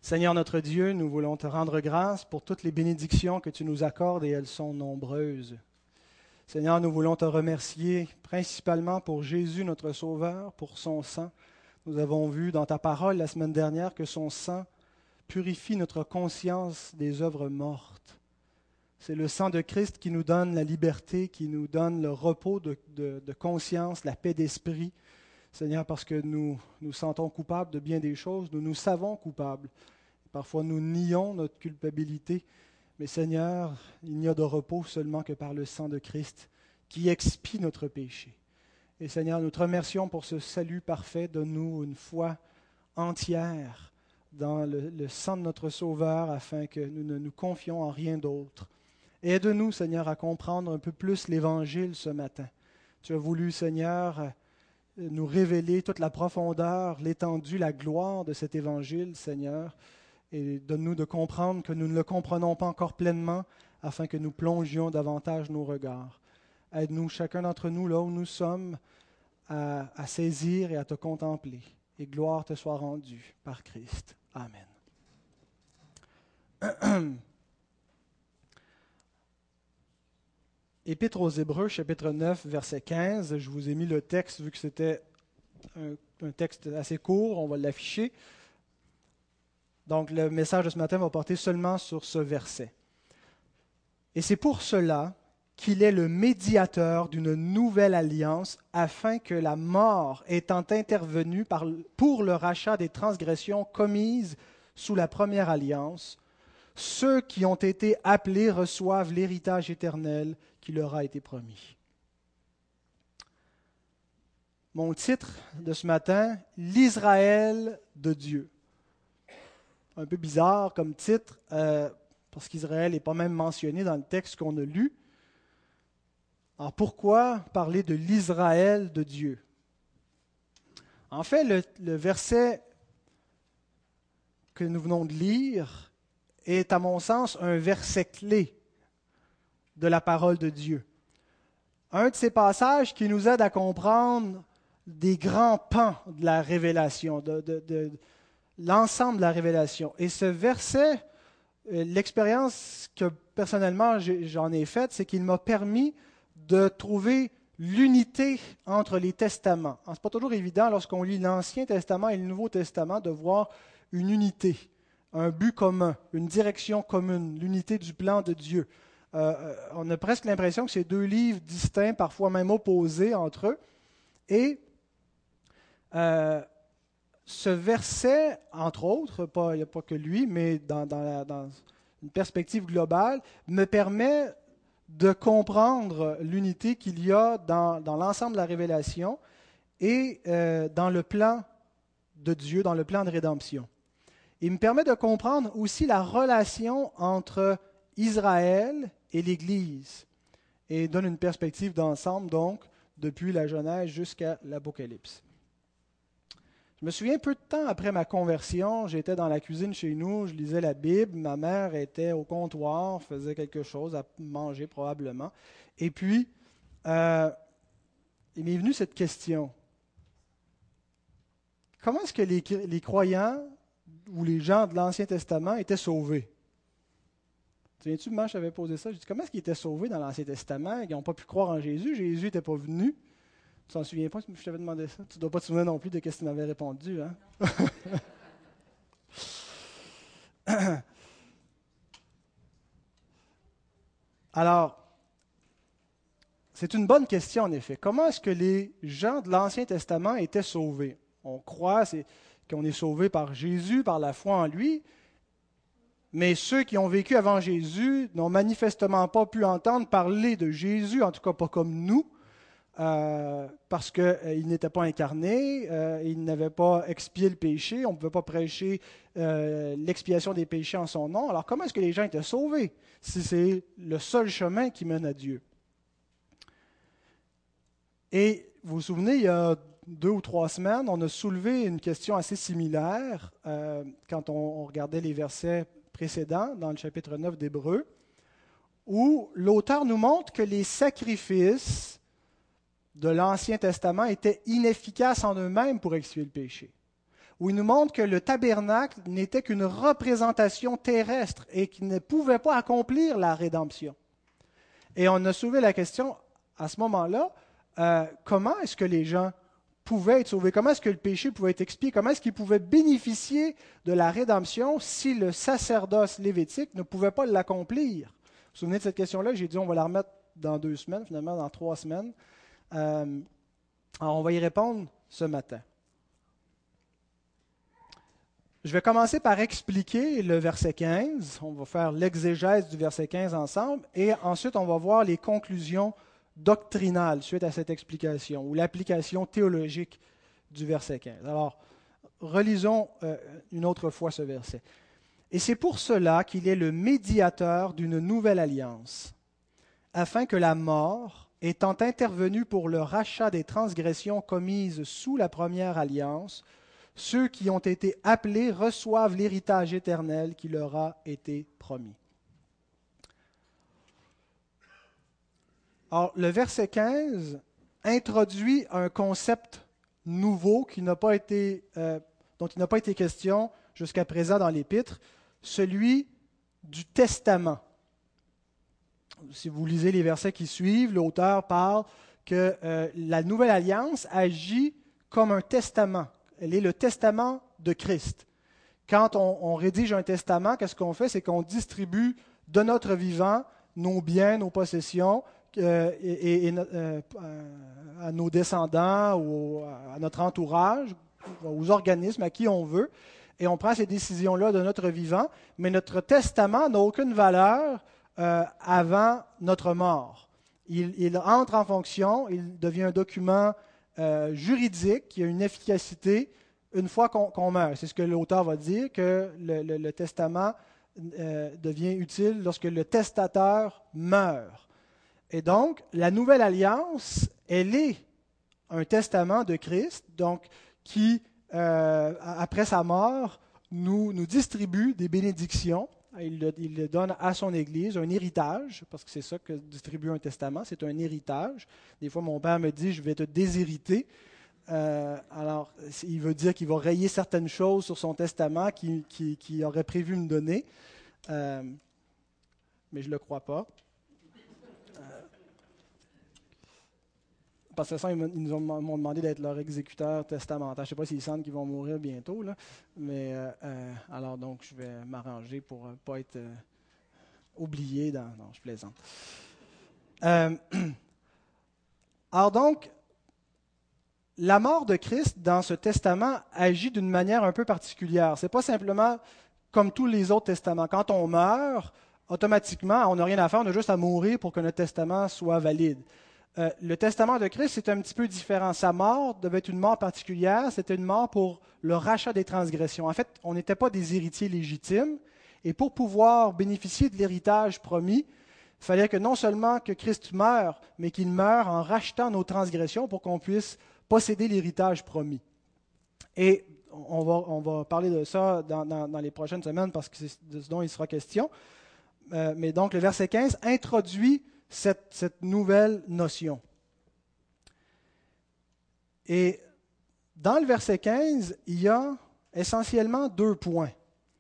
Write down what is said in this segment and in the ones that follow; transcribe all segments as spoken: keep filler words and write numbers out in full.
Seigneur notre Dieu, nous voulons te rendre grâce pour toutes les bénédictions que tu nous accordes et elles sont nombreuses. Seigneur, nous voulons te remercier principalement pour Jésus notre Sauveur, pour son sang. Nous avons vu dans ta parole la semaine dernière que son sang purifie notre conscience des œuvres mortes. C'est le sang de Christ qui nous donne la liberté, qui nous donne le repos de, de, de conscience, la paix d'esprit. Seigneur, parce que nous nous sentons coupables de bien des choses, nous nous savons coupables. Parfois, nous nions notre culpabilité. Mais Seigneur, il n'y a de repos seulement que par le sang de Christ qui expie notre péché. Et Seigneur, nous te remercions pour ce salut parfait. Donne-nous une foi entière dans le, le sang de notre Sauveur afin que nous ne nous confions en rien d'autre. Aide-nous, Seigneur, à comprendre un peu plus l'Évangile ce matin. Tu as voulu, Seigneur, nous révéler toute la profondeur, l'étendue, la gloire de cet Évangile, Seigneur. Et donne-nous de comprendre que nous ne le comprenons pas encore pleinement afin que nous plongions davantage nos regards. Aide-nous, chacun d'entre nous, là où nous sommes, à, à saisir et à te contempler. Et gloire te soit rendue par Christ. Amen. Épître aux Hébreux, chapitre neuf, verset quinze. Je vous ai mis le texte, vu que c'était un, un texte assez court, on va l'afficher. Donc, le message de ce matin va porter seulement sur ce verset. Et c'est pour cela qu'il est le médiateur d'une nouvelle alliance, afin que la mort étant intervenue par, pour le rachat des transgressions commises sous la première alliance, ceux qui ont été appelés reçoivent l'héritage éternel qui leur a été promis. Mon titre de ce matin, l'Israël de Dieu. Un peu bizarre comme titre, euh, parce qu'Israël n'est pas même mentionné dans le texte qu'on a lu. Alors pourquoi parler de l'Israël de Dieu? En fait, le, le verset que nous venons de lire est, à mon sens, un verset clé de la parole de Dieu. Un de ces passages qui nous aide à comprendre des grands pans de la révélation, de, de, de l'ensemble de la révélation. Et ce verset, l'expérience que personnellement j'en ai faite, c'est qu'il m'a permis de trouver l'unité entre les testaments. Ce n'est pas toujours évident lorsqu'on lit l'Ancien Testament et le Nouveau Testament de voir une unité, un but commun, une direction commune, l'unité du plan de Dieu. Euh, on a presque l'impression que c'est deux livres distincts, parfois même opposés entre eux. Et euh, ce verset, entre autres, pas, il n'y a pas que lui, mais dans, dans, la, dans une perspective globale, me permet de comprendre l'unité qu'il y a dans, dans l'ensemble de la révélation et euh, dans le plan de Dieu, dans le plan de rédemption. Il me permet de comprendre aussi la relation entre Israël et l'Église et donne une perspective d'ensemble, donc, depuis la Genèse jusqu'à l'Apocalypse. Je me souviens, peu de temps après ma conversion, j'étais dans la cuisine chez nous, je lisais la Bible, ma mère était au comptoir, faisait quelque chose, à manger probablement. Et puis, euh, il m'est venu cette question. Comment est-ce que les, les croyants ou les gens de l'Ancien Testament étaient sauvés? Tu viens-tu, moi, je t'avais posé ça. Je dis, comment est-ce qu'ils étaient sauvés dans l'Ancien Testament? Ils n'ont pas pu croire en Jésus. Jésus n'était pas venu. Tu t'en souviens pas, je t'avais demandé ça. Tu ne dois pas te souvenir non plus de ce que tu m'avais répondu. Hein? Alors, c'est une bonne question en effet. Comment est-ce que les gens de l'Ancien Testament étaient sauvés? On croit c'est, qu'on est sauvé par Jésus, par la foi en lui, mais ceux qui ont vécu avant Jésus n'ont manifestement pas pu entendre parler de Jésus, en tout cas pas comme nous, Euh, parce qu'il euh, n'était pas incarné, euh, il n'avait pas expié le péché, on ne pouvait pas prêcher euh, l'expiation des péchés en son nom. Alors comment est-ce que les gens étaient sauvés si c'est le seul chemin qui mène à Dieu? Et vous vous souvenez, il y a deux ou trois semaines, on a soulevé une question assez similaire euh, quand on, on regardait les versets précédents dans le chapitre neuf d'Hébreux, où l'auteur nous montre que les sacrifices de l'Ancien Testament étaient inefficaces en eux-mêmes pour expier le péché. où il nous montre que le tabernacle n'était qu'une représentation terrestre et qu'il ne pouvait pas accomplir la rédemption. Et on a soulevé la question à ce moment-là, euh, comment est-ce que les gens pouvaient être sauvés? Comment est-ce que le péché pouvait être expié? Comment est-ce qu'ils pouvaient bénéficier de la rédemption si le sacerdoce lévitique ne pouvait pas l'accomplir? Vous vous souvenez de cette question-là? J'ai dit on va la remettre dans deux semaines, finalement dans trois semaines. Euh, alors on va y répondre ce matin. Je vais commencer par expliquer le verset quinze. On va faire l'exégèse du verset quinze ensemble et ensuite on va voir les conclusions doctrinales suite à cette explication ou l'application théologique du verset quinze. Alors, relisons euh, une autre fois ce verset. « Et c'est pour cela qu'il est le médiateur d'une nouvelle alliance, afin que la mort, étant intervenue pour le rachat des transgressions commises sous la première alliance, ceux qui ont été appelés reçoivent l'héritage éternel qui leur a été promis. » Alors, le verset quinze introduit un concept nouveau qui n'a pas été, euh, dont il n'a pas été question jusqu'à présent dans l'Épître, celui du testament. Si vous lisez les versets qui suivent, l'auteur parle que euh, la nouvelle alliance agit comme un testament. Elle est le testament de Christ. Quand on, on rédige un testament, qu'est-ce qu'on fait? C'est qu'on distribue de notre vivant nos biens, nos possessions euh, et, et, euh, à nos descendants ou à notre entourage, aux organismes à qui on veut, et on prend ces décisions-là de notre vivant, mais notre testament n'a aucune valeur euh, avant notre mort. Il, il entre en fonction, il devient un document Euh, juridique, qui a une efficacité une fois qu'on, qu'on meurt. C'est ce que l'auteur va dire, que le, le, le testament euh, devient utile lorsque le testateur meurt. Et donc, la nouvelle alliance, elle est un testament de Christ, donc qui, euh, après sa mort, nous, nous distribue des bénédictions. Il le, il le donne à son Église, un héritage, parce que c'est ça que distribue un testament, c'est un héritage. Des fois, mon père me dit, je vais te déshériter. Euh, alors, il veut dire qu'il va rayer certaines choses sur son testament qu'il qui, qui aurait prévu me donner. Euh, mais je ne le crois pas. Euh, parce que ça, ils nous ont, m'ont demandé d'être leur exécuteur testamentaire. Je ne sais pas s'ils sentent qu'ils vont mourir bientôt, là, mais euh, euh, alors donc je vais m'arranger pour ne pas être euh, oublié dans... Non, je plaisante. Euh, alors donc, la mort de Christ dans ce testament agit d'une manière un peu particulière. Ce n'est pas simplement comme tous les autres testaments. Quand on meurt, automatiquement, on n'a rien à faire, on a juste à mourir pour que notre testament soit valide. Euh, le testament de Christ, c'est un petit peu différent. Sa mort devait être une mort particulière, c'était une mort pour le rachat des transgressions. En fait, on n'était pas des héritiers légitimes, et pour pouvoir bénéficier de l'héritage promis, il fallait que non seulement que Christ meure, mais qu'il meure en rachetant nos transgressions pour qu'on puisse posséder l'héritage promis. Et on va, on va parler de ça dans, dans, dans les prochaines semaines parce que c'est de ce dont il sera question. Euh, mais donc, le verset quinze introduit Cette, cette nouvelle notion. Et dans le verset quinze, il y a essentiellement deux points.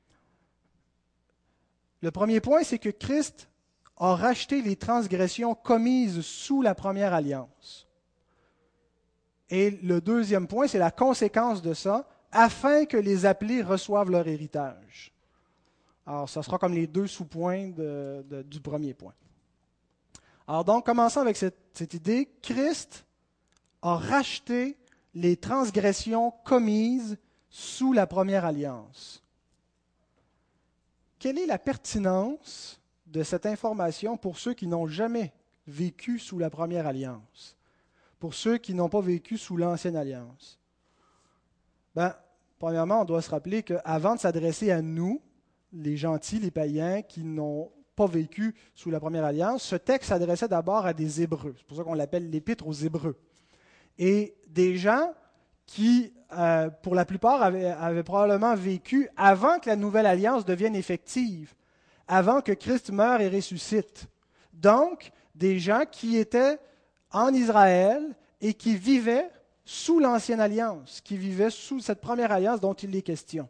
Le premier point, c'est que Christ a racheté les transgressions commises sous la première alliance. Et le deuxième point, c'est la conséquence de ça, afin que les appelés reçoivent leur héritage. Alors, ça sera comme les deux sous-points de, de, du premier point. Alors donc, commençons avec cette, cette idée. Christ a racheté les transgressions commises sous la première alliance. Quelle est la pertinence de cette information pour ceux qui n'ont jamais vécu sous la première alliance, pour ceux qui n'ont pas vécu sous l'ancienne alliance? Bien, premièrement, on doit se rappeler qu'avant de s'adresser à nous, les gentils, les païens qui n'ont pas vécu sous la première alliance, ce texte s'adressait d'abord à des Hébreux. C'est pour ça qu'on l'appelle l'Épître aux Hébreux. Et des gens qui, euh, pour la plupart, avaient, avaient probablement vécu avant que la nouvelle alliance devienne effective, avant que Christ meure et ressuscite. Donc, des gens qui étaient en Israël et qui vivaient sous l'Ancienne Alliance, qui vivaient sous cette première alliance dont il est question.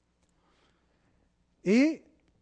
Et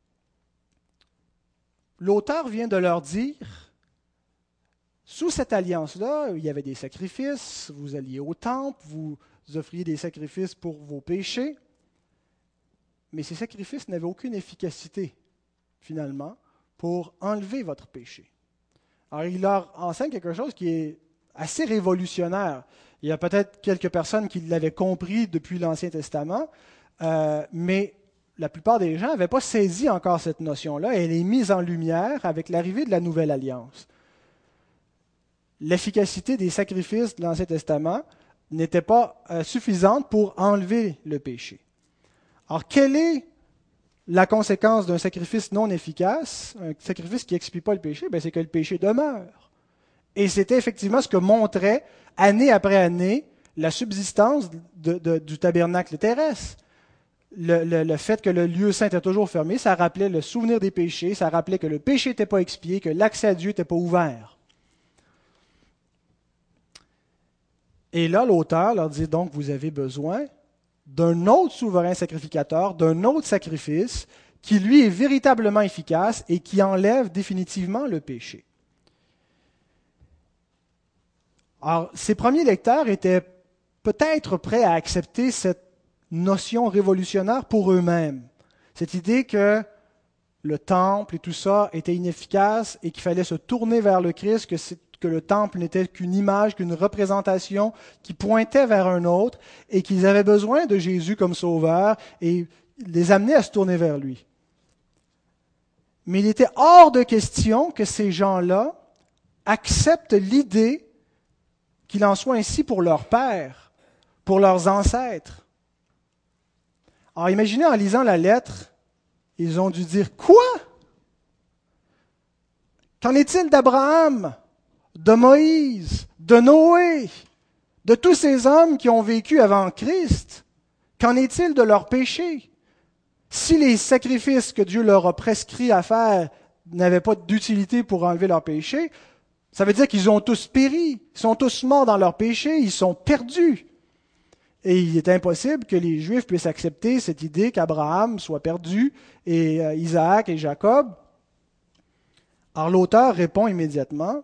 l'auteur vient de leur dire, sous cette alliance-là, il y avait des sacrifices, vous alliez au temple, vous offriez des sacrifices pour vos péchés, mais ces sacrifices n'avaient aucune efficacité, finalement, pour enlever votre péché. Alors, il leur enseigne quelque chose qui est assez révolutionnaire. Il y a peut-être quelques personnes qui l'avaient compris depuis l'Ancien Testament, euh, mais la plupart des gens n'avaient pas saisi encore cette notion-là, et elle est mise en lumière avec l'arrivée de la Nouvelle Alliance. L'efficacité des sacrifices de l'Ancien Testament n'était pas euh, suffisante pour enlever le péché. Alors, quelle est la conséquence d'un sacrifice non efficace, un sacrifice qui n'expie pas le péché? Bien, c'est que le péché demeure. Et c'était effectivement ce que montrait, année après année, la subsistance de, de, du tabernacle terrestre. Le, le, le fait que le lieu saint était toujours fermé, ça rappelait le souvenir des péchés, ça rappelait que le péché n'était pas expié, que l'accès à Dieu n'était pas ouvert. Et là, l'auteur leur dit donc, vous avez besoin d'un autre souverain sacrificateur, d'un autre sacrifice, qui lui est véritablement efficace et qui enlève définitivement le péché. Alors, ces premiers lecteurs étaient peut-être prêts à accepter cette notion révolutionnaire pour eux-mêmes. Cette idée que le temple et tout ça était inefficace et qu'il fallait se tourner vers le Christ, que, c'est, que le temple n'était qu'une image, qu'une représentation qui pointait vers un autre et qu'ils avaient besoin de Jésus comme sauveur et les amener à se tourner vers lui. Mais il était hors de question que ces gens-là acceptent l'idée qu'il en soit ainsi pour leur père, pour leurs ancêtres. Alors imaginez en lisant la lettre, ils ont dû dire « Quoi? Qu'en est-il d'Abraham, de Moïse, de Noé, de tous ces hommes qui ont vécu avant Christ? Qu'en est-il de leurs péchés? Si les sacrifices que Dieu leur a prescrits à faire n'avaient pas d'utilité pour enlever leurs péchés, ça veut dire qu'ils ont tous péri, ils sont tous morts dans leurs péchés, ils sont perdus. » Et il est impossible que les Juifs puissent accepter cette idée qu'Abraham soit perdu, et euh, Isaac et Jacob. Alors l'auteur répond immédiatement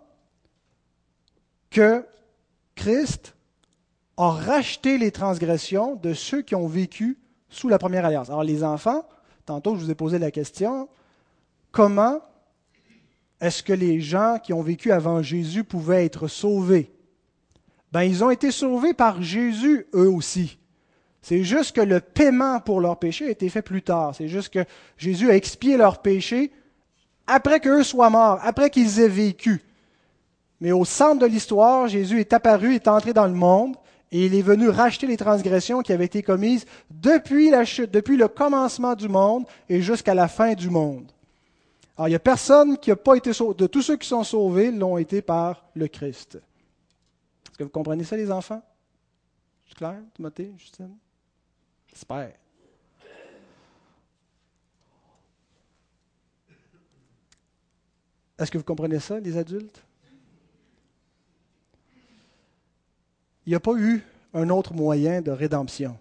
que Christ a racheté les transgressions de ceux qui ont vécu sous la première alliance. Alors les enfants, tantôt je vous ai posé la question, comment est-ce que les gens qui ont vécu avant Jésus pouvaient être sauvés? Ben, ils ont été sauvés par Jésus, eux aussi. C'est juste que le paiement pour leurs péchés a été fait plus tard. C'est juste que Jésus a expié leurs péchés après qu'eux soient morts, après qu'ils aient vécu. Mais au centre de l'histoire, Jésus est apparu, est entré dans le monde, et il est venu racheter les transgressions qui avaient été commises depuis la chute, depuis le commencement du monde et jusqu'à la fin du monde. Alors, il n'y a personne qui n'a pas été sauvé. De tous ceux qui sont sauvés, l'ont été par le Christ. Est-ce que vous comprenez ça, les enfants? C'est clair, Timothée, Justine? J'espère. Est-ce que vous comprenez ça, les adultes? Il n'y a pas eu un autre moyen de rédemption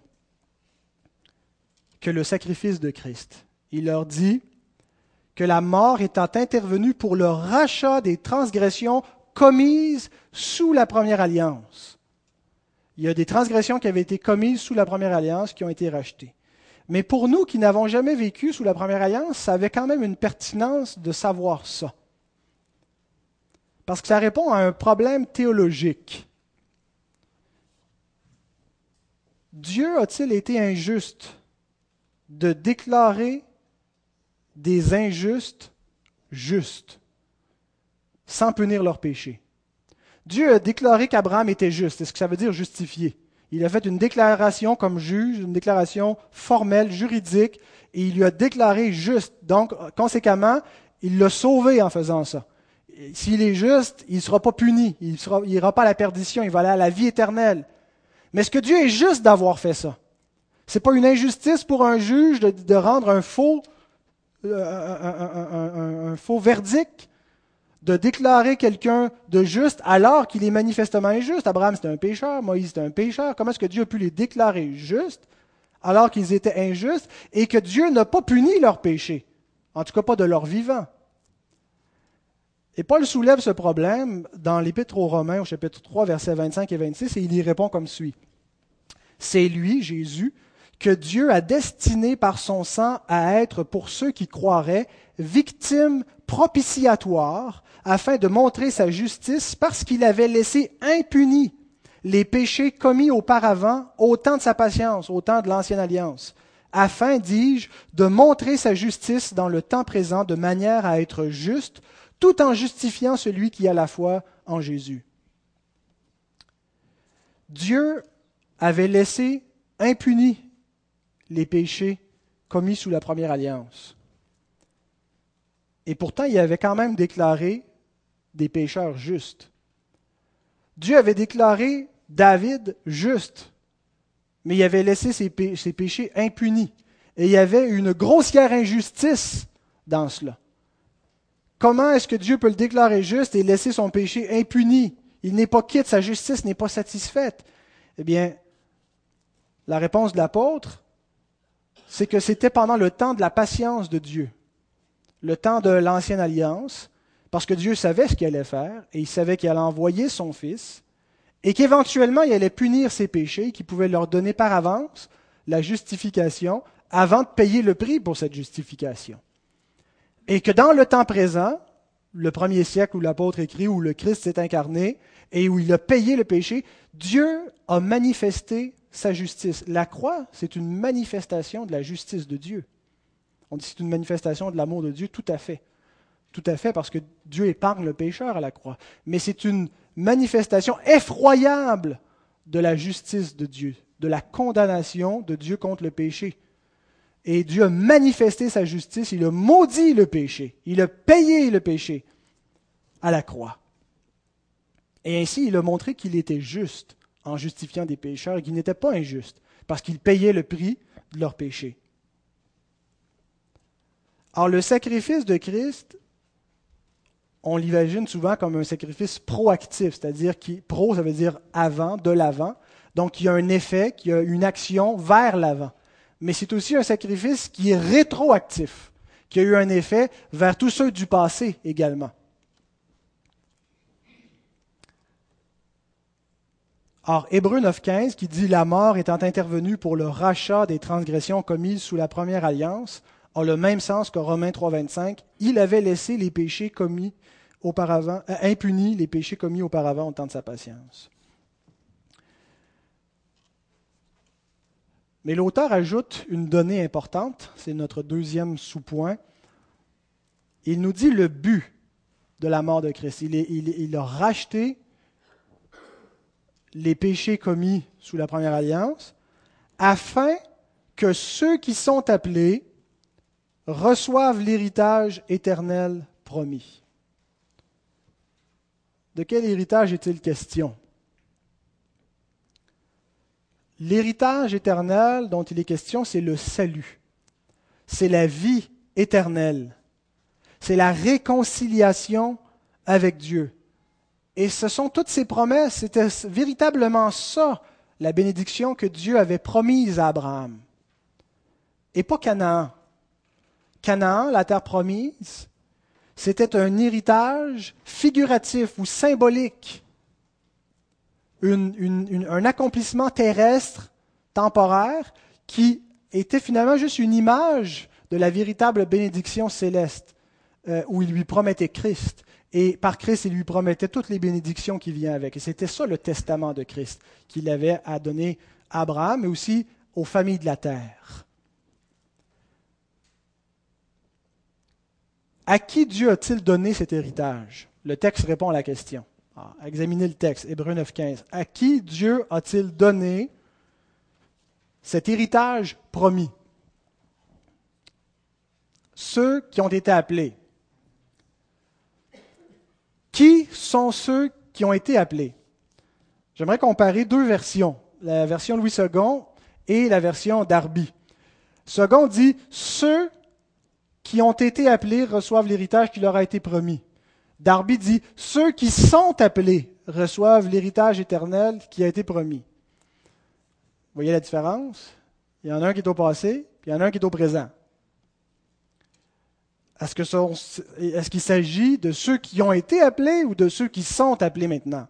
que le sacrifice de Christ. Il leur dit que la mort étant intervenue pour le rachat des transgressions commises sous la première alliance. Il y a des transgressions qui avaient été commises sous la première alliance qui ont été rachetées. Mais pour nous qui n'avons jamais vécu sous la première alliance, ça avait quand même une pertinence de savoir ça. Parce que ça répond à un problème théologique. Dieu a-t-il été injuste de déclarer des injustes justes, sans punir leurs péchés? Dieu a déclaré qu'Abraham était juste. C'est ce que ça veut dire justifié. Il a fait une déclaration comme juge, une déclaration formelle, juridique, et il lui a déclaré juste. Donc, conséquemment, il l'a sauvé en faisant ça. S'il est juste, il ne sera pas puni, il n'ira pas à la perdition, il va aller à la vie éternelle. Mais est-ce que Dieu est juste d'avoir fait ça? Ce n'est pas une injustice pour un juge de, de rendre un faux, euh, un, un, un, un, un faux verdict, de déclarer quelqu'un de juste alors qu'il est manifestement injuste. Abraham, c'était un pécheur, Moïse, c'était un pécheur. Comment est-ce que Dieu a pu les déclarer justes alors qu'ils étaient injustes et que Dieu n'a pas puni leurs péchés, en tout cas pas de leur vivant? Et Paul soulève ce problème dans l'Épître aux Romains, au chapitre trois, versets vingt-cinq et vingt-six, et il y répond comme suit. C'est lui, Jésus, que Dieu a destiné par son sang à être pour ceux qui croiraient victime propitiatoire afin de montrer sa justice parce qu'il avait laissé impunis les péchés commis auparavant au temps de sa patience, au temps de l'ancienne alliance, afin, dis-je, de montrer sa justice dans le temps présent de manière à être juste, tout en justifiant celui qui a la foi en Jésus. Dieu avait laissé impunis les péchés commis sous la première alliance. Et pourtant, il avait quand même déclaré des pécheurs justes. Dieu avait déclaré David juste, mais il avait laissé ses, pé- ses péchés impunis. Et il y avait une grossière injustice dans cela. Comment est-ce que Dieu peut le déclarer juste et laisser son péché impuni? Il n'est pas quitte, sa justice n'est pas satisfaite. Eh bien, la réponse de l'apôtre, c'est que c'était pendant le temps de la patience de Dieu, le temps de l'ancienne alliance, parce que Dieu savait ce qu'il allait faire, et il savait qu'il allait envoyer son Fils, et qu'éventuellement il allait punir ses péchés, qu'il pouvait leur donner par avance la justification, avant de payer le prix pour cette justification. Et que dans le temps présent, le premier siècle où l'apôtre écrit, où le Christ s'est incarné, et où il a payé le péché, Dieu a manifesté sa justice. La croix, c'est une manifestation de la justice de Dieu. On dit que c'est une manifestation de l'amour de Dieu, tout à fait. Tout à fait, parce que Dieu épargne le pécheur à la croix. Mais c'est une manifestation effroyable de la justice de Dieu, de la condamnation de Dieu contre le péché. Et Dieu a manifesté sa justice, il a maudit le péché, il a payé le péché à la croix. Et ainsi, il a montré qu'il était juste en justifiant des pécheurs et qu'il n'était pas injuste, parce qu'il payait le prix de leurs péchés. Alors, le sacrifice de Christ, on l'imagine souvent comme un sacrifice proactif, c'est-à-dire qui, pro, ça veut dire avant, de l'avant, donc il y a un effet, qui a une action vers l'avant. Mais c'est aussi un sacrifice qui est rétroactif, qui a eu un effet vers tous ceux du passé également. Or, Hébreux neuf quinze, qui dit « La mort étant intervenue pour le rachat des transgressions commises sous la première alliance », a le même sens que Romains trois vingt-cinq. Il avait laissé les péchés commis auparavant, euh, impunis les péchés commis auparavant au temps de sa patience. Mais l'auteur ajoute une donnée importante, c'est notre deuxième sous-point. Il nous dit le but de la mort de Christ. Il, est, il, il a racheté les péchés commis sous la première alliance, afin que ceux qui sont appelés reçoivent l'héritage éternel promis. De quel héritage est-il question? L'héritage éternel dont il est question, c'est le salut. C'est la vie éternelle. C'est la réconciliation avec Dieu. Et ce sont toutes ces promesses, c'était véritablement ça, la bénédiction que Dieu avait promise à Abraham. Et pas Canaan. Canaan, la terre promise, c'était un héritage figuratif ou symbolique, une, une, une, un accomplissement terrestre, temporaire, qui était finalement juste une image de la véritable bénédiction céleste, euh, où il lui promettait Christ. Et par Christ, il lui promettait toutes les bénédictions qui viennent avec. Et c'était ça le testament de Christ qu'il avait à donner à Abraham, mais aussi aux familles de la terre. À qui Dieu a-t-il donné cet héritage? Le texte répond à la question. Alors, examinez le texte, Hébreux neuf quinze. À qui Dieu a-t-il donné cet héritage promis? Ceux qui ont été appelés. Qui sont ceux qui ont été appelés? J'aimerais comparer deux versions, la version Louis second et la version Darby. Second dit « Ceux qui ont été appelés reçoivent l'héritage qui leur a été promis ». Darby dit « Ceux qui sont appelés reçoivent l'héritage éternel qui a été promis. » Vous voyez la différence? Il y en a un qui est au passé, puis il y en a un qui est au présent. Est-ce que ça, est-ce qu'il s'agit de ceux qui ont été appelés ou de ceux qui sont appelés maintenant?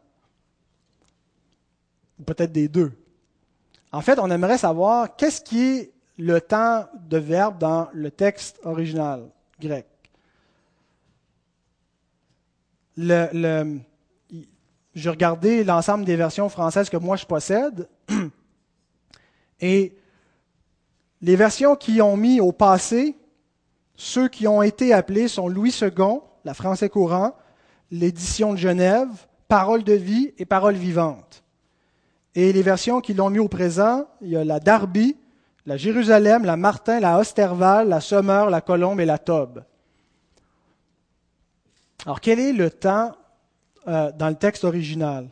Ou peut-être des deux. En fait, on aimerait savoir qu'est-ce qui est le temps de verbe dans le texte original grec. Le, le, j'ai regardé l'ensemble des versions françaises que moi je possède et les versions qui ont mis au passé, ceux qui ont été appelés sont Louis second, la Français courant, l'édition de Genève, Parole de vie et Parole vivante. Et les versions qui l'ont mis au présent, il y a la Darby, la Jérusalem, la Martin, la Osterval, la Sommeur, la Colombe et la Tobe. Alors, quel est le temps euh, dans le texte original?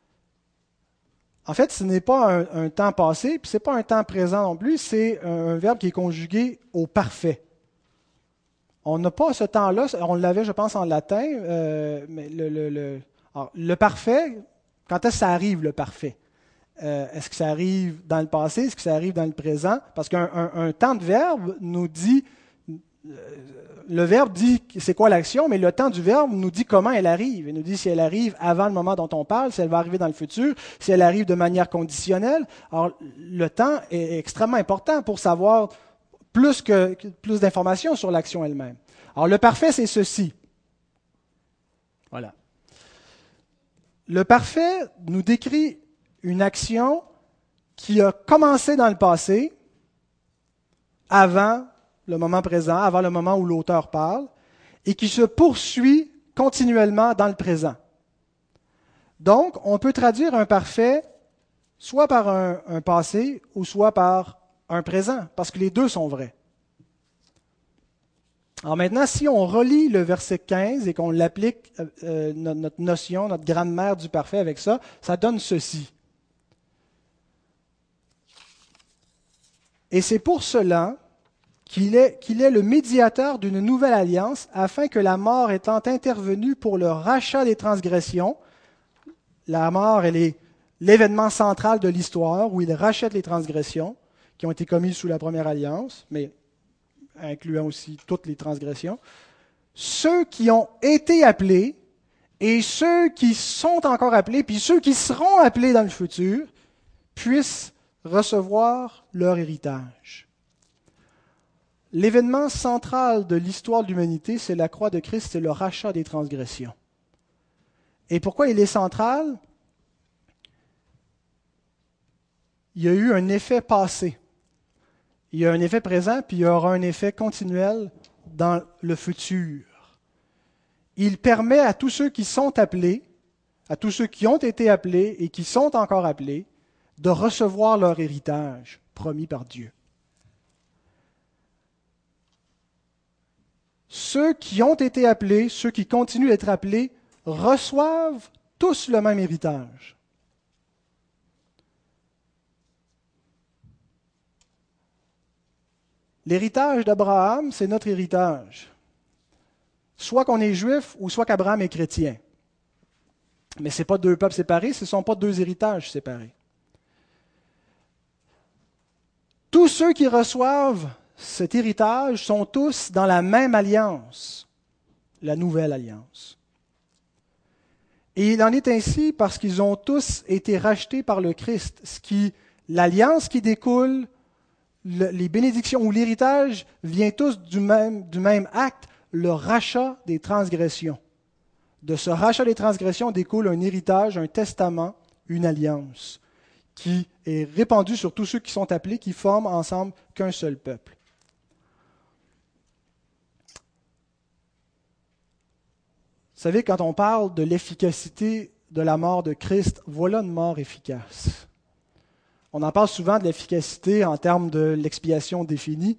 En fait, ce n'est pas un, un temps passé, puis ce n'est pas un temps présent non plus, c'est un, un verbe qui est conjugué au parfait. On n'a pas ce temps-là, on l'avait, je pense, en latin, euh, mais le, le, le, alors, le parfait, quand est-ce que ça arrive, le parfait? Euh, est-ce que ça arrive dans le passé? Est-ce que ça arrive dans le présent? Parce qu'un un, un temps de verbe nous dit... Le verbe dit c'est quoi l'action, mais le temps du verbe nous dit comment elle arrive. Il nous dit si elle arrive avant le moment dont on parle, si elle va arriver dans le futur, si elle arrive de manière conditionnelle. Alors, le temps est extrêmement important pour savoir plus, que, plus d'informations sur l'action elle-même. Alors, le parfait, c'est ceci. Voilà. Le parfait nous décrit une action qui a commencé dans le passé, avant le moment présent, avant le moment où l'auteur parle, et qui se poursuit continuellement dans le présent. Donc, on peut traduire un parfait soit par un, un passé ou soit par un présent, parce que les deux sont vrais. Alors maintenant, si on relit le verset quinze et qu'on l'applique, euh, notre notion, notre grammaire du parfait avec ça, ça donne ceci. Et c'est pour cela qu'il est, qu'il est le médiateur d'une nouvelle alliance, afin que la mort étant intervenue pour le rachat des transgressions, la mort, elle est l'événement central de l'histoire où il rachète les transgressions qui ont été commises sous la première alliance, mais incluant aussi toutes les transgressions, ceux qui ont été appelés et ceux qui sont encore appelés, puis ceux qui seront appelés dans le futur, puissent recevoir leur héritage. L'événement central de l'histoire de l'humanité, c'est la croix de Christ, c'est le rachat des transgressions. Et pourquoi il est central? Il y a eu un effet passé. Il y a un effet présent, puis il y aura un effet continuel dans le futur. Il permet à tous ceux qui sont appelés, à tous ceux qui ont été appelés et qui sont encore appelés, de recevoir leur héritage promis par Dieu. Ceux qui ont été appelés, ceux qui continuent d'être appelés, reçoivent tous le même héritage. L'héritage d'Abraham, c'est notre héritage. Soit qu'on est juif ou soit qu'Abraham est chrétien. Mais ce n'est pas deux peuples séparés, ce ne sont pas deux héritages séparés. Tous ceux qui reçoivent cet héritage sont tous dans la même alliance, la nouvelle alliance. Et il en est ainsi parce qu'ils ont tous été rachetés par le Christ, ce qui, l'alliance qui découle, le, les bénédictions ou l'héritage vient tous du même, du même acte, le rachat des transgressions. De ce rachat des transgressions découle un héritage, un testament, une alliance, qui est répandu sur tous ceux qui sont appelés, qui forment ensemble qu'un seul peuple. Vous savez, quand on parle de l'efficacité de la mort de Christ, voilà une mort efficace. On en parle souvent de l'efficacité en termes de l'expiation définie,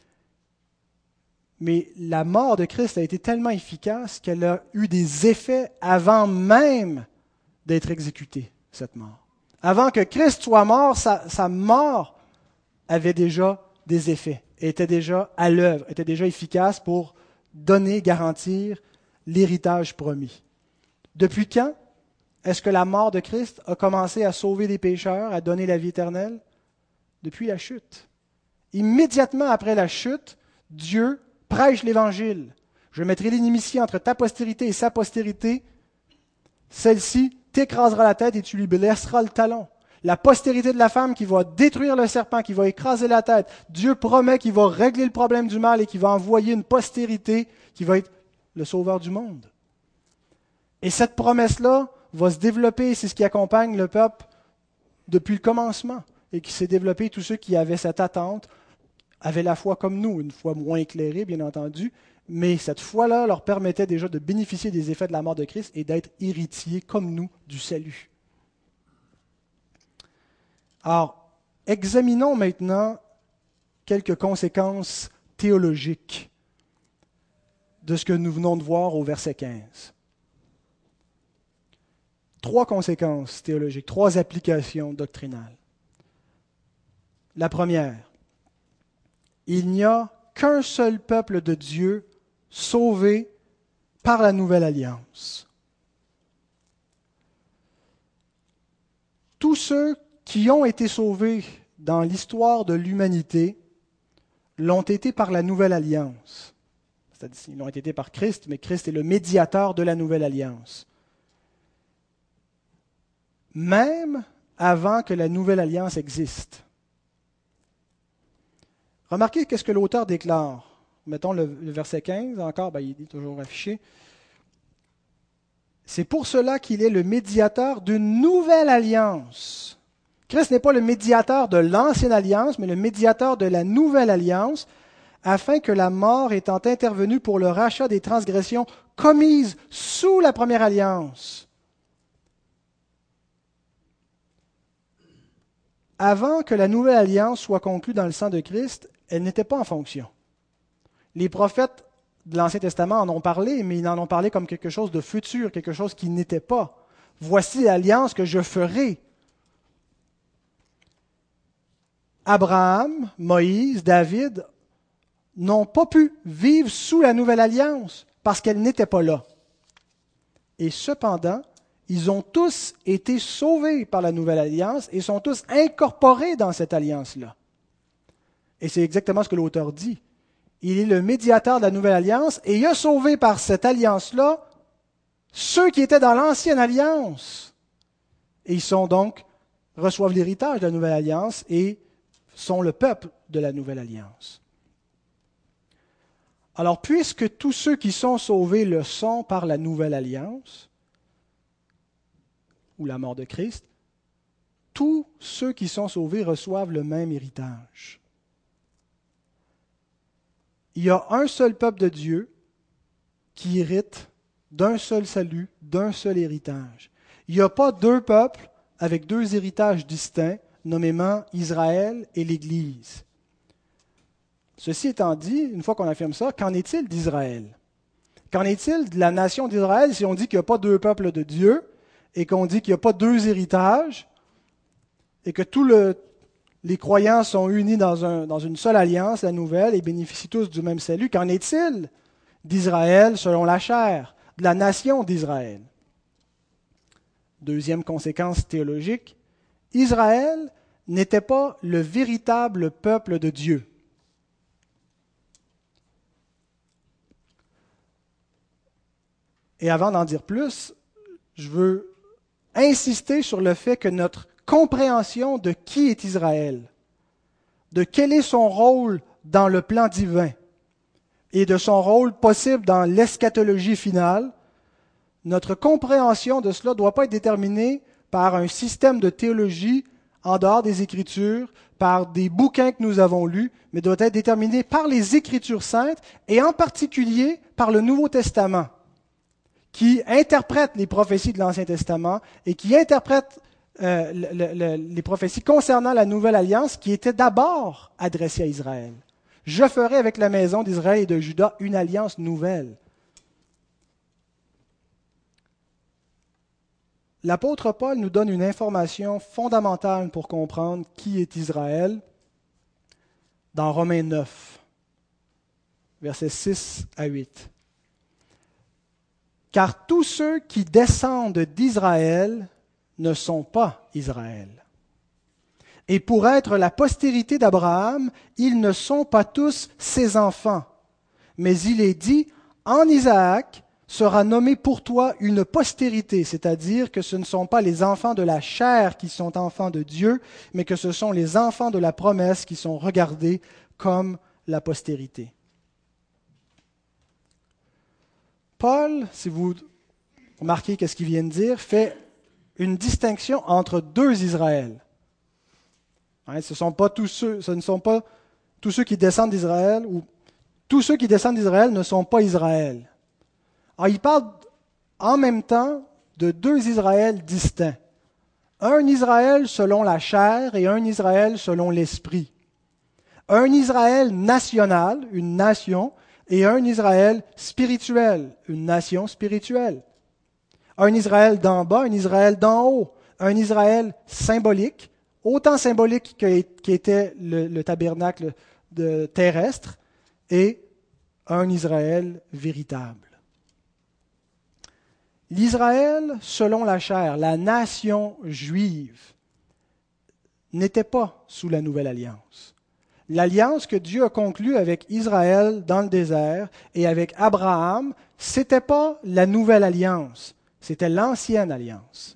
mais la mort de Christ a été tellement efficace qu'elle a eu des effets avant même d'être exécutée, cette mort. Avant que Christ soit mort, sa, sa mort avait déjà des effets, était déjà à l'œuvre, était déjà efficace pour donner, garantir l'héritage promis. Depuis quand est-ce que la mort de Christ a commencé à sauver des pécheurs, à donner la vie éternelle? Depuis la chute. Immédiatement après la chute, Dieu prêche l'Évangile. Je mettrai l'inimitié entre ta postérité et sa postérité. Celle-ci t'écrasera la tête et tu lui blesseras le talon. La postérité de la femme qui va détruire le serpent, qui va écraser la tête. Dieu promet qu'il va régler le problème du mal et qu'il va envoyer une postérité qui va être le sauveur du monde. Et cette promesse-là va se développer, c'est ce qui accompagne le peuple depuis le commencement et qui s'est développé. Tous ceux qui avaient cette attente avaient la foi comme nous, une foi moins éclairée, bien entendu, mais cette foi-là leur permettait déjà de bénéficier des effets de la mort de Christ et d'être héritiers comme nous du salut. Alors, examinons maintenant quelques conséquences théologiques de ce que nous venons de voir au verset quinze. Trois conséquences théologiques, trois applications doctrinales. La première, il n'y a qu'un seul peuple de Dieu sauvé par la nouvelle alliance. Tous ceux qui ont été sauvés dans l'histoire de l'humanité l'ont été par la nouvelle alliance. C'est-à-dire, ils l'ont été par Christ, mais Christ est le médiateur de la nouvelle alliance. Même avant que la nouvelle alliance existe. Remarquez qu'est-ce que l'auteur déclare. Mettons le, le verset quinze, encore, ben, il est toujours affiché. C'est pour cela qu'il est le médiateur d'une nouvelle alliance. Christ n'est pas le médiateur de l'ancienne alliance, mais le médiateur de la nouvelle alliance, afin que la mort étant intervenue pour le rachat des transgressions commises sous la première alliance, avant que la nouvelle alliance soit conclue dans le sang de Christ, elle n'était pas en fonction. Les prophètes de l'Ancien Testament en ont parlé, mais ils en ont parlé comme quelque chose de futur, quelque chose qui n'était pas. Voici l'alliance que je ferai. Abraham, Moïse, David n'ont pas pu vivre sous la nouvelle alliance parce qu'elle n'était pas là. Et cependant, ils ont tous été sauvés par la nouvelle alliance et sont tous incorporés dans cette alliance-là. Et c'est exactement ce que l'auteur dit. Il est le médiateur de la nouvelle alliance et il a sauvé par cette alliance-là ceux qui étaient dans l'ancienne alliance. Et ils sont donc, reçoivent l'héritage de la nouvelle alliance et sont le peuple de la nouvelle alliance. Alors, puisque tous ceux qui sont sauvés le sont par la nouvelle alliance, ou la mort de Christ, tous ceux qui sont sauvés reçoivent le même héritage. Il y a un seul peuple de Dieu qui hérite d'un seul salut, d'un seul héritage. Il n'y a pas deux peuples avec deux héritages distincts, nommément Israël et l'Église. Ceci étant dit, une fois qu'on affirme ça, qu'en est-il d'Israël? Qu'en est-il de la nation d'Israël si on dit qu'il n'y a pas deux peuples de Dieu et qu'on dit qu'il n'y a pas deux héritages et que tous le, les croyants sont unis dans, un, dans une seule alliance, la nouvelle, et bénéficient tous du même salut? Qu'en est-il d'Israël selon la chair, de la nation d'Israël? Deuxième conséquence théologique, Israël n'était pas le véritable peuple de Dieu. Et avant d'en dire plus, je veux insister sur le fait que notre compréhension de qui est Israël, de quel est son rôle dans le plan divin et de son rôle possible dans l'eschatologie finale, notre compréhension de cela ne doit pas être déterminée par un système de théologie en dehors des Écritures, par des bouquins que nous avons lus, mais doit être déterminée par les Écritures saintes et en particulier par le Nouveau Testament, qui interprète les prophéties de l'Ancien Testament et qui interprète euh, le, le, les prophéties concernant la Nouvelle Alliance qui étaient d'abord adressées à Israël. Je ferai avec la maison d'Israël et de Juda une alliance nouvelle. L'apôtre Paul nous donne une information fondamentale pour comprendre qui est Israël dans Romains neuf, versets six à huit. Car tous ceux qui descendent d'Israël ne sont pas Israël. Et pour être la postérité d'Abraham, ils ne sont pas tous ses enfants. Mais il est dit, en Isaac sera nommé pour toi une postérité, c'est-à-dire que ce ne sont pas les enfants de la chair qui sont enfants de Dieu, mais que ce sont les enfants de la promesse qui sont regardés comme la postérité. Paul, si vous remarquez qu'est-ce qu'il vient de dire, fait une distinction entre deux Israël. Hein, ce, sont pas tous ceux, ce ne sont pas tous ceux qui descendent d'Israël, ou tous ceux qui descendent d'Israël ne sont pas Israël. Alors, il parle en même temps de deux Israël distincts. Un Israël selon la chair et un Israël selon l'esprit. Un Israël national, une nation, et un Israël spirituel, une nation spirituelle. Un Israël d'en bas, un Israël d'en haut. Un Israël symbolique, autant symbolique qu'était le, le tabernacle de, terrestre, et un Israël véritable. L'Israël selon la chair, la nation juive, n'était pas sous la nouvelle alliance. L'alliance que Dieu a conclue avec Israël dans le désert et avec Abraham, ce n'était pas la nouvelle alliance, c'était l'ancienne alliance.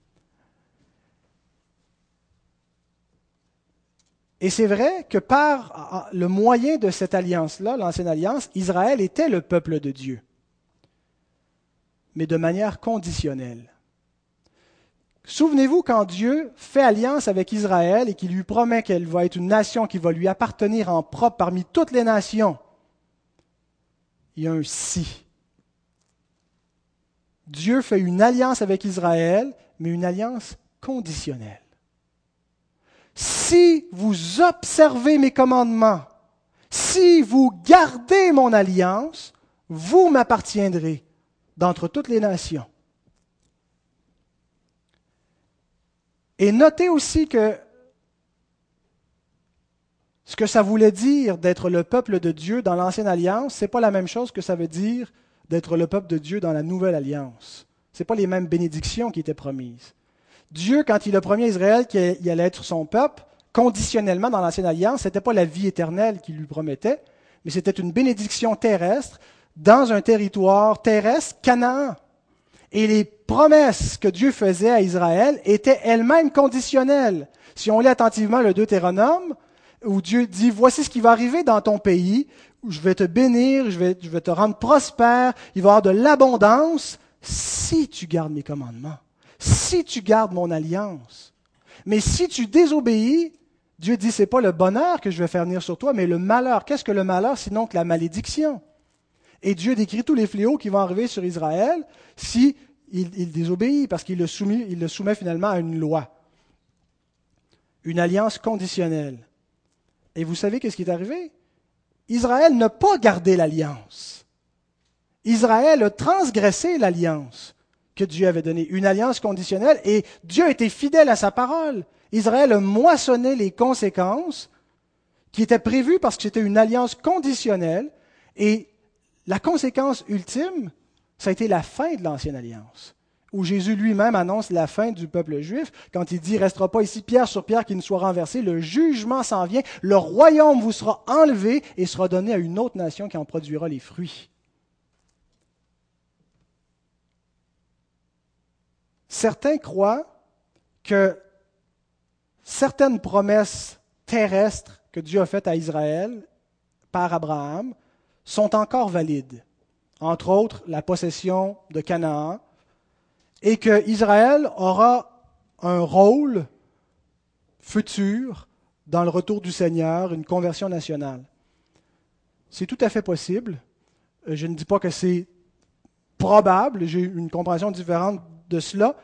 Et c'est vrai que par le moyen de cette alliance-là, l'ancienne alliance, Israël était le peuple de Dieu, mais de manière conditionnelle. Souvenez-vous quand Dieu fait alliance avec Israël et qu'il lui promet qu'elle va être une nation qui va lui appartenir en propre parmi toutes les nations, il y a un si. Dieu fait une alliance avec Israël, mais une alliance conditionnelle. Si vous observez mes commandements, si vous gardez mon alliance, vous m'appartiendrez d'entre toutes les nations. Et notez aussi que ce que ça voulait dire d'être le peuple de Dieu dans l'Ancienne Alliance, ce n'est pas la même chose que ça veut dire d'être le peuple de Dieu dans la Nouvelle Alliance. Ce n'est pas les mêmes bénédictions qui étaient promises. Dieu, quand il a promis à Israël qu'il allait être son peuple, conditionnellement dans l'Ancienne Alliance, ce n'était pas la vie éternelle qu'il lui promettait, mais c'était une bénédiction terrestre dans un territoire terrestre, Canaan. Et les promesses que Dieu faisait à Israël étaient elles-mêmes conditionnelles. Si on lit attentivement le Deutéronome, où Dieu dit, voici ce qui va arriver dans ton pays, où je vais te bénir, je vais, je vais te rendre prospère, il va y avoir de l'abondance, si tu gardes mes commandements, si tu gardes mon alliance. Mais si tu désobéis, Dieu dit, c'est pas le bonheur que je vais faire venir sur toi, mais le malheur. Qu'est-ce que le malheur, sinon que la malédiction? Et Dieu décrit tous les fléaux qui vont arriver sur Israël si il, il désobéit, parce qu'il le, soumet, il le soumet finalement à une loi, une alliance conditionnelle. Et vous savez qu'est-ce qui est arrivé? Israël n'a pas gardé l'alliance. Israël a transgressé l'alliance que Dieu avait donnée, une alliance conditionnelle, et Dieu a été fidèle à sa parole. Israël a moissonné les conséquences qui étaient prévues parce que c'était une alliance conditionnelle, et la conséquence ultime, ça a été la fin de l'ancienne alliance, où Jésus lui-même annonce la fin du peuple juif, quand il dit « Il ne restera pas ici pierre sur pierre qui ne soit renversée, le jugement s'en vient, le royaume vous sera enlevé et sera donné à une autre nation qui en produira les fruits. » Certains croient que certaines promesses terrestres que Dieu a faites à Israël par Abraham sont encore valides. Entre autres, la possession de Canaan, et que Israël aura un rôle futur dans le retour du Seigneur, une conversion nationale. C'est tout à fait possible. Je ne dis pas que c'est probable, j'ai une compréhension différente de cela.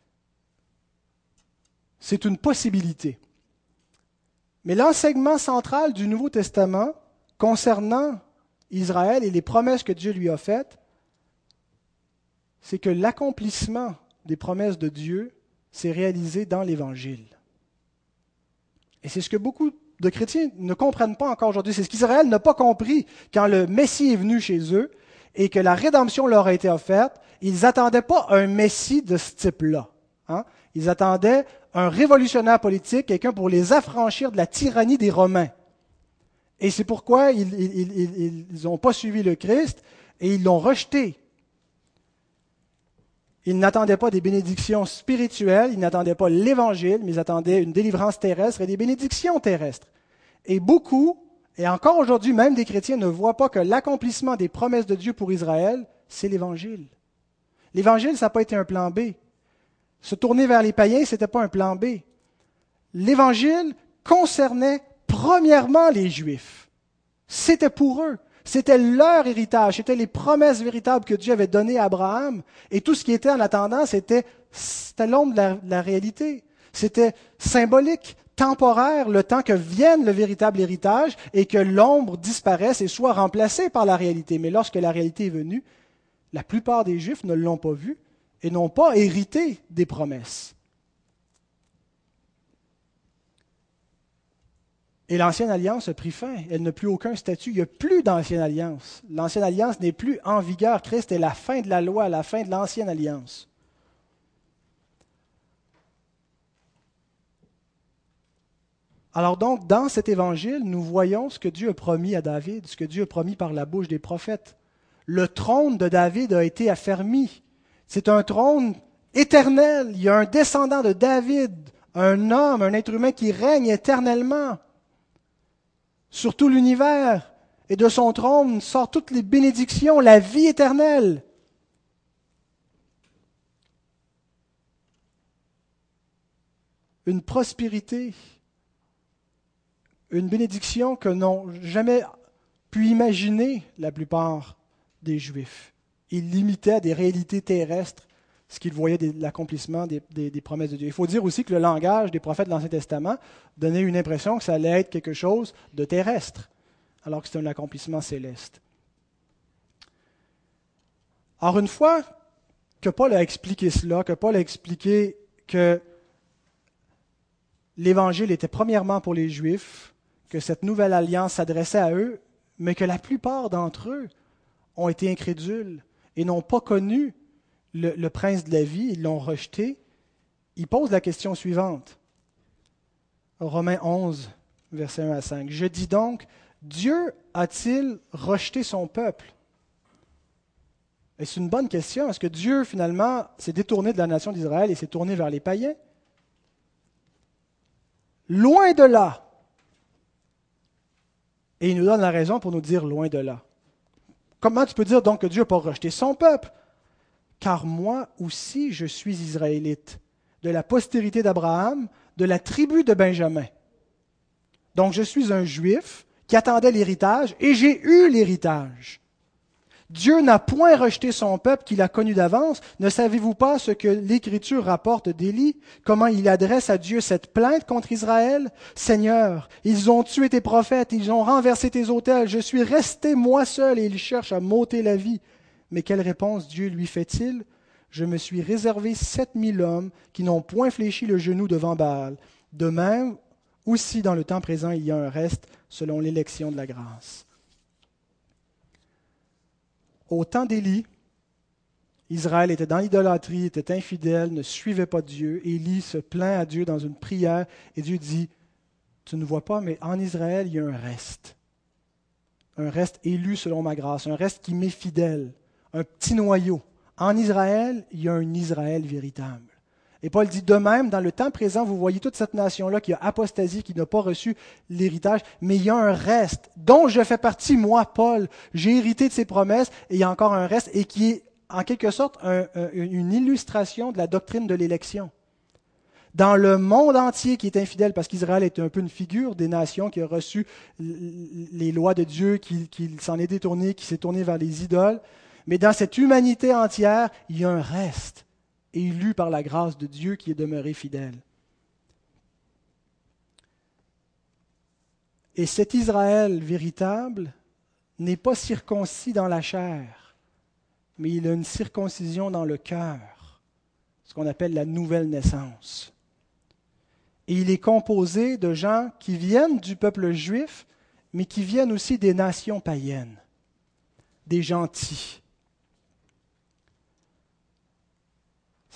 C'est une possibilité. Mais l'enseignement central du Nouveau Testament concernant Israël et les promesses que Dieu lui a faites, c'est que l'accomplissement des promesses de Dieu s'est réalisé dans l'Évangile. Et c'est ce que beaucoup de chrétiens ne comprennent pas encore aujourd'hui. C'est ce qu'Israël n'a pas compris quand le Messie est venu chez eux et que la rédemption leur a été offerte Ils n'attendaient pas un Messie de ce type-là. Hein? Ils attendaient un révolutionnaire politique, quelqu'un pour les affranchir de la tyrannie des Romains. Et c'est pourquoi ils n'ont pas suivi le Christ et ils l'ont rejeté. Ils n'attendaient pas des bénédictions spirituelles, ils n'attendaient pas l'Évangile, mais ils attendaient une délivrance terrestre et des bénédictions terrestres. Et beaucoup, et encore aujourd'hui, même des chrétiens ne voient pas que l'accomplissement des promesses de Dieu pour Israël, c'est l'Évangile. L'Évangile, ça n'a pas été un plan B. Se tourner vers les païens, ce n'était pas un plan B. L'Évangile concernait premièrement les Juifs. C'était pour eux. C'était leur héritage. C'était les promesses véritables que Dieu avait données à Abraham. Et tout ce qui était en attendant, c'était, c'était l'ombre de la, de la réalité. C'était symbolique, temporaire, le temps que vienne le véritable héritage et que l'ombre disparaisse et soit remplacée par la réalité. Mais lorsque la réalité est venue, la plupart des Juifs ne l'ont pas vue et n'ont pas hérité des promesses. Et l'Ancienne Alliance a pris fin. Elle n'a plus aucun statut. Il n'y a plus d'Ancienne Alliance. L'Ancienne Alliance n'est plus en vigueur. Christ est la fin de la loi, la fin de l'Ancienne Alliance. Alors donc, dans cet évangile, nous voyons ce que Dieu a promis à David, ce que Dieu a promis par la bouche des prophètes. Le trône de David a été affermi. C'est un trône éternel. Il y a un descendant de David, un homme, un être humain qui règne éternellement sur tout l'univers, et de son trône sortent toutes les bénédictions, la vie éternelle. Une prospérité, une bénédiction que n'ont jamais pu imaginer la plupart des Juifs. Ils limitaient des réalités terrestres ce qu'ils voyaient de l'accomplissement des, des, des promesses de Dieu. Il faut dire aussi que le langage des prophètes de l'Ancien Testament donnait une impression que ça allait être quelque chose de terrestre, alors que c'était un accomplissement céleste. Alors une fois que Paul a expliqué cela, que Paul a expliqué que l'Évangile était premièrement pour les Juifs, que cette nouvelle alliance s'adressait à eux, mais que la plupart d'entre eux ont été incrédules et n'ont pas connu Le, le prince de la vie, ils l'ont rejeté. Il pose la question suivante. Romains onze, versets un à cinq. Je dis donc, Dieu a-t-il rejeté son peuple? Et c'est une bonne question. Est-ce que Dieu, finalement, s'est détourné de la nation d'Israël et s'est tourné vers les païens? Loin de là. Et il nous donne la raison pour nous dire loin de là. Comment tu peux dire donc que Dieu n'a pas rejeté son peuple? Car moi aussi je suis israélite, de la postérité d'Abraham, de la tribu de Benjamin. Donc je suis un juif qui attendait l'héritage et j'ai eu l'héritage. Dieu n'a point rejeté son peuple qu'il a connu d'avance. Ne savez-vous pas ce que l'Écriture rapporte d'Élie, comment il adresse à Dieu cette plainte contre Israël? Seigneur, ils ont tué tes prophètes, ils ont renversé tes autels, je suis resté moi seul et ils cherchent à m'ôter la vie. Mais quelle réponse Dieu lui fait-il? Je me suis réservé sept mille hommes qui n'ont point fléchi le genou devant Baal. De même, aussi dans le temps présent, il y a un reste selon l'élection de la grâce. Au temps d'Élie, Israël était dans l'idolâtrie, était infidèle, ne suivait pas Dieu. Élie se plaint à Dieu dans une prière et Dieu dit, tu ne vois pas, mais en Israël, il y a un reste. Un reste élu selon ma grâce, un reste qui m'est fidèle. Un petit noyau. En Israël, il y a un Israël véritable. Et Paul dit de même, dans le temps présent, vous voyez toute cette nation-là qui a apostasié, qui n'a pas reçu l'héritage, mais il y a un reste dont je fais partie, moi, Paul. J'ai hérité de ses promesses et il y a encore un reste et qui est en quelque sorte un, un, une illustration de la doctrine de l'élection. Dans le monde entier qui est infidèle, parce qu'Israël est un peu une figure des nations qui a reçu les lois de Dieu, qui, qui s'en est détourné, qui s'est tourné vers les idoles, mais dans cette humanité entière, il y a un reste, élu par la grâce de Dieu qui est demeuré fidèle. Et cet Israël véritable n'est pas circoncis dans la chair, mais il a une circoncision dans le cœur, ce qu'on appelle la nouvelle naissance. Et il est composé de gens qui viennent du peuple juif, mais qui viennent aussi des nations païennes, des gentils.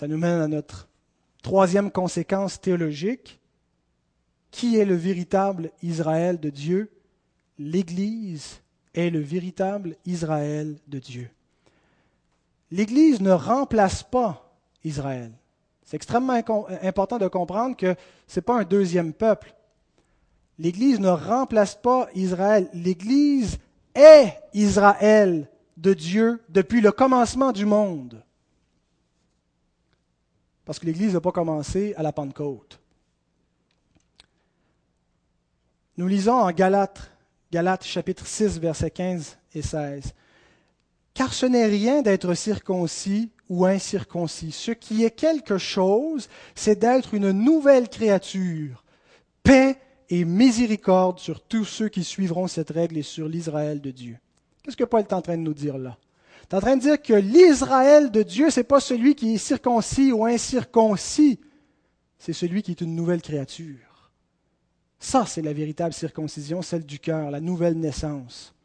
Ça nous mène à notre troisième conséquence théologique. Qui est le véritable Israël de Dieu? L'Église est le véritable Israël de Dieu. L'Église ne remplace pas Israël. C'est extrêmement important de comprendre que ce n'est pas un deuxième peuple. L'Église ne remplace pas Israël. L'Église est Israël de Dieu depuis le commencement du monde. Parce que l'Église n'a pas commencé à la Pentecôte. Nous lisons en Galates, Galates chapitre six, versets quinze et seize. « Car ce n'est rien d'être circoncis ou incirconcis. Ce qui est quelque chose, c'est d'être une nouvelle créature. Paix et miséricorde sur tous ceux qui suivront cette règle et sur l'Israël de Dieu. » Qu'est-ce que Paul est en train de nous dire là? Il est en train de dire que l'Israël de Dieu, ce n'est pas celui qui est circoncis ou incirconcis, c'est celui qui est une nouvelle créature. Ça, c'est la véritable circoncision, celle du cœur, la nouvelle naissance.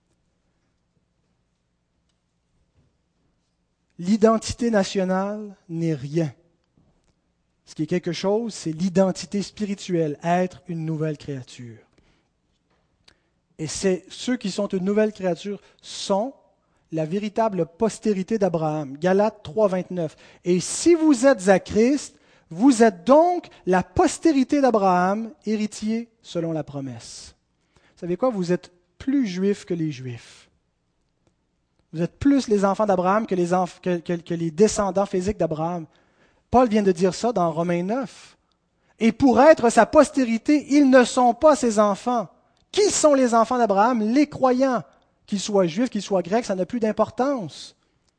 L'identité nationale n'est rien. Ce qui est quelque chose, c'est l'identité spirituelle, être une nouvelle créature. Et c'est ceux qui sont une nouvelle créature sont la véritable postérité d'Abraham. Galates trois, vingt-neuf. Et si vous êtes à Christ, vous êtes donc la postérité d'Abraham, héritier selon la promesse. Vous savez quoi? Vous êtes plus juifs que les Juifs. Vous êtes plus les enfants d'Abraham que les, enf- que, que, que les descendants physiques d'Abraham. Paul vient de dire ça dans Romains neuf. Et pour être sa postérité, ils ne sont pas ses enfants. Qui sont les enfants d'Abraham? Les croyants. Qu'ils soient juifs, qu'ils soient grecs, ça n'a plus d'importance.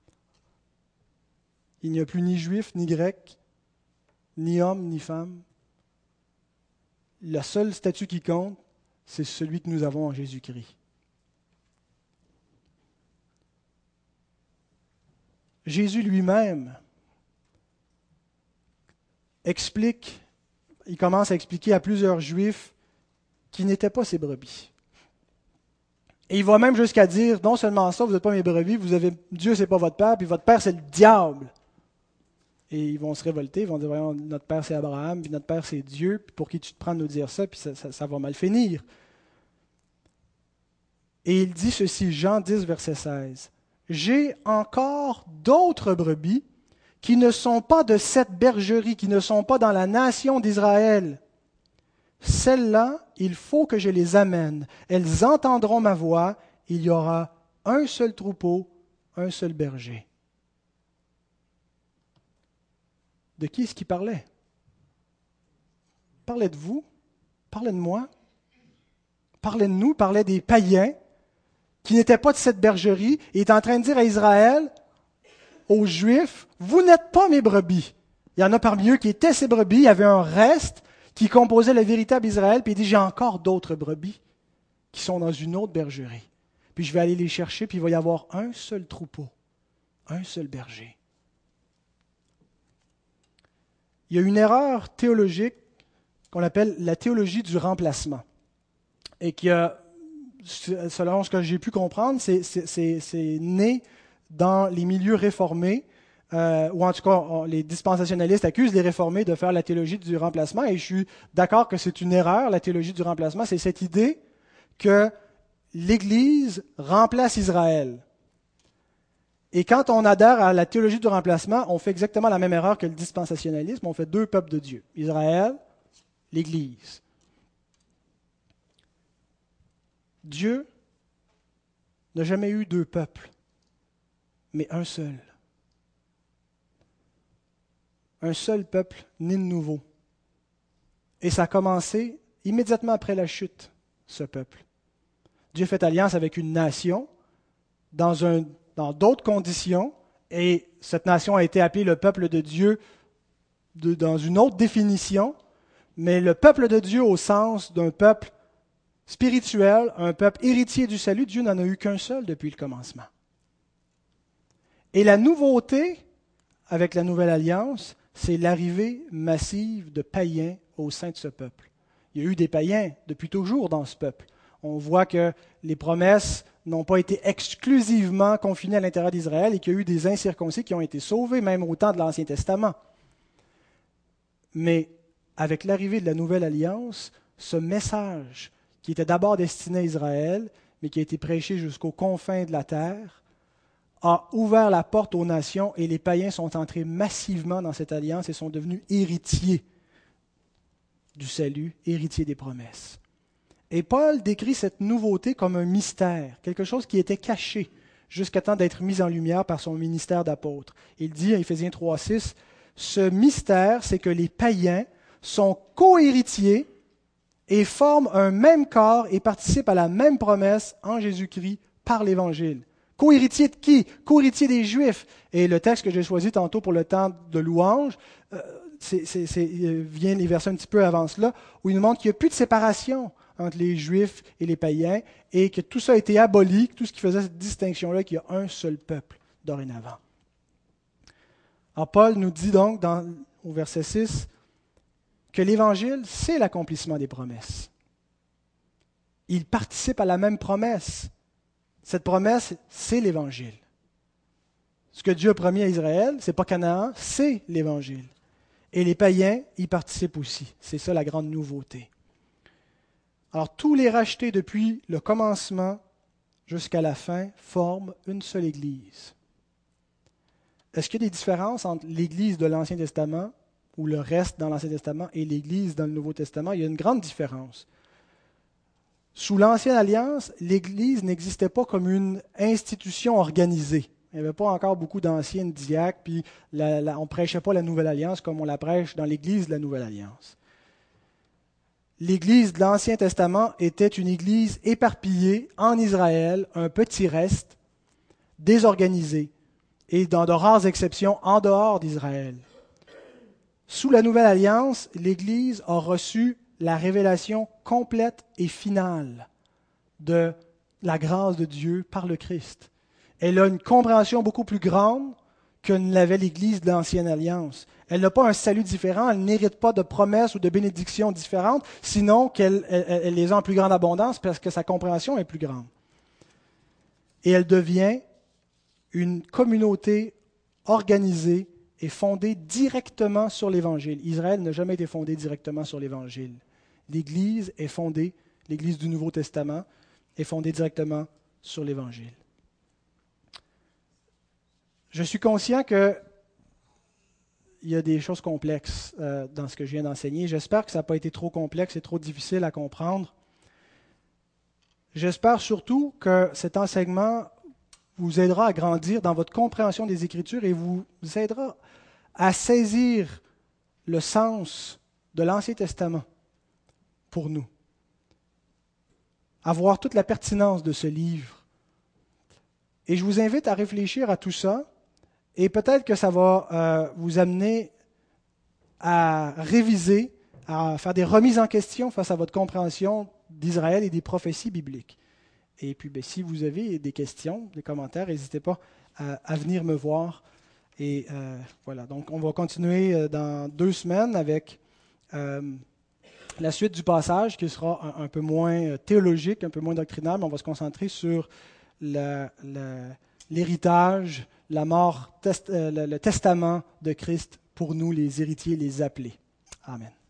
Il n'y a plus ni juif, ni grec, ni homme, ni femme. Le seul statut qui compte, c'est celui que nous avons en Jésus-Christ. Jésus lui-même explique, il commence à expliquer à plusieurs Juifs qui n'étaient pas ses brebis. Et il va même jusqu'à dire, non seulement ça, vous n'êtes pas mes brebis, vous avez Dieu, c'est pas votre père, puis votre père, c'est le diable. Et ils vont se révolter, ils vont dire, voyons, notre père, c'est Abraham, puis notre père, c'est Dieu, puis pour qui tu te prends de nous dire ça, puis ça, ça, ça va mal finir. Et il dit ceci, Jean dix, verset seize. « J'ai encore d'autres brebis qui ne sont pas de cette bergerie, qui ne sont pas dans la nation d'Israël. Celles-là, il faut que je les amène. Elles entendront ma voix. Il y aura un seul troupeau, un seul berger. » De qui est-ce qu'il parlait? Il parlait de vous, il parlait de moi, il parlait de nous, il parlait des païens qui n'étaient pas de cette bergerie. Il est en train de dire à Israël, aux Juifs, vous n'êtes pas mes brebis. Il y en a parmi eux qui étaient ces brebis, il y avait un reste qui composait le véritable Israël, puis il dit, j'ai encore d'autres brebis qui sont dans une autre bergerie. Puis je vais aller les chercher, puis il va y avoir un seul troupeau, un seul berger. Il y a une erreur théologique qu'on appelle la théologie du remplacement. Et qui a, selon ce que j'ai pu comprendre, c'est, c'est, c'est, c'est né dans les milieux réformés, euh, ou en tout cas, on, les dispensationalistes accusent les réformés de faire la théologie du remplacement, et je suis d'accord que c'est une erreur, la théologie du remplacement, c'est cette idée que l'Église remplace Israël. Et quand on adhère à la théologie du remplacement, on fait exactement la même erreur que le dispensationalisme, on fait deux peuples de Dieu, Israël, l'Église. Dieu n'a jamais eu deux peuples, mais un seul. Un seul peuple né de nouveau. Et ça a commencé immédiatement après la chute, ce peuple. Dieu fait alliance avec une nation dans, un, dans d'autres conditions, et cette nation a été appelée le peuple de Dieu de, dans une autre définition, mais le peuple de Dieu au sens d'un peuple spirituel, un peuple héritier du salut, Dieu n'en a eu qu'un seul depuis le commencement. Et la nouveauté avec la nouvelle alliance, c'est l'arrivée massive de païens au sein de ce peuple. Il y a eu des païens depuis toujours dans ce peuple. On voit que les promesses n'ont pas été exclusivement confinées à l'intérieur d'Israël et qu'il y a eu des incirconcis qui ont été sauvés, même au temps de l'Ancien Testament. Mais avec l'arrivée de la Nouvelle Alliance, ce message qui était d'abord destiné à Israël, mais qui a été prêché jusqu'aux confins de la terre, a ouvert la porte aux nations et les païens sont entrés massivement dans cette alliance et sont devenus héritiers du salut, héritiers des promesses. Et Paul décrit cette nouveauté comme un mystère, quelque chose qui était caché jusqu'à temps d'être mis en lumière par son ministère d'apôtre. Il dit à Éphésiens trois six, « Ce mystère, c'est que les païens sont co-héritiers et forment un même corps et participent à la même promesse en Jésus-Christ par l'Évangile. » Co-héritier de qui? Co-héritier des Juifs. Et le texte que j'ai choisi tantôt pour le temps de louange, euh, c'est, c'est, c'est, vient les versets un petit peu avant cela, où il nous montre qu'il n'y a plus de séparation entre les Juifs et les païens, et que tout ça a été aboli, tout ce qui faisait cette distinction-là, qu'il y a un seul peuple dorénavant. Alors Paul nous dit donc, dans, au verset six, que l'Évangile, c'est l'accomplissement des promesses. Il participe à la même promesse. Cette promesse, c'est l'Évangile. Ce que Dieu a promis à Israël, ce n'est pas Canaan, c'est l'Évangile. Et les païens y participent aussi. C'est ça la grande nouveauté. Alors, tous les rachetés depuis le commencement jusqu'à la fin forment une seule Église. Est-ce qu'il y a des différences entre l'Église de l'Ancien Testament, ou le reste dans l'Ancien Testament, et l'Église dans le Nouveau Testament? Il y a une grande différence. Sous l'Ancienne Alliance, l'Église n'existait pas comme une institution organisée. Il n'y avait pas encore beaucoup d'anciens diacres, puis la, la, on ne prêchait pas la Nouvelle Alliance comme on la prêche dans l'Église de la Nouvelle Alliance. L'Église de l'Ancien Testament était une Église éparpillée en Israël, un petit reste, désorganisé, et dans de rares exceptions, en dehors d'Israël. Sous la Nouvelle Alliance, l'Église a reçu la révélation complète et finale de la grâce de Dieu par le Christ. Elle a une compréhension beaucoup plus grande que ne l'avait l'Église de l'Ancienne Alliance. Elle n'a pas un salut différent, elle n'hérite pas de promesses ou de bénédictions différentes, sinon qu'elle elle, elle les a en plus grande abondance parce que sa compréhension est plus grande. Et elle devient une communauté organisée et fondée directement sur l'Évangile. Israël n'a jamais été fondé directement sur l'Évangile. L'Église est fondée, l'Église du Nouveau Testament est fondée directement sur l'Évangile. Je suis conscient qu'il y a des choses complexes euh, dans ce que je viens d'enseigner. J'espère que ça n'a pas été trop complexe et trop difficile à comprendre. J'espère surtout que cet enseignement vous aidera à grandir dans votre compréhension des Écritures et vous aidera à saisir le sens de l'Ancien Testament pour nous, à voir toute la pertinence de ce livre. Et je vous invite à réfléchir à tout ça, et peut-être que ça va euh, vous amener à réviser, à faire des remises en question face à votre compréhension d'Israël et des prophéties bibliques. Et puis, ben, si vous avez des questions, des commentaires, n'hésitez pas à, à venir me voir. Et euh, voilà, donc on va continuer dans deux semaines avec euh, la suite du passage qui sera un, un peu moins théologique, un peu moins doctrinal, mais on va se concentrer sur la, la, l'héritage, la mort, test, euh, le, le testament de Christ pour nous, les héritiers, les appelés. Amen.